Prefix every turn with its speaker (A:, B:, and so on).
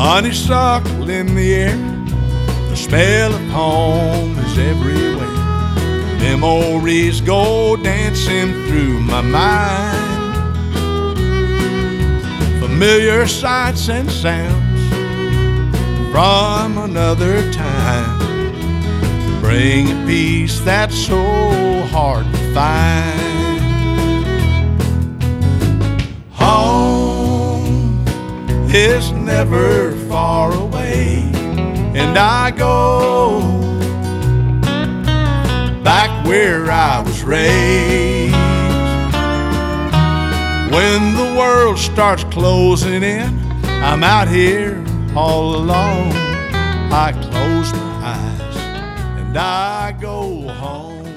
A: honeysuckle in the air, the smell of home is everywhere. Memories go dancing through my mind, familiar sights and sounds from another time, bring a peace that's so hard to find. Home is never far away, and I go back where I was raised. When the world starts closing in, I'm out here all alone. I close my eyes and I go home.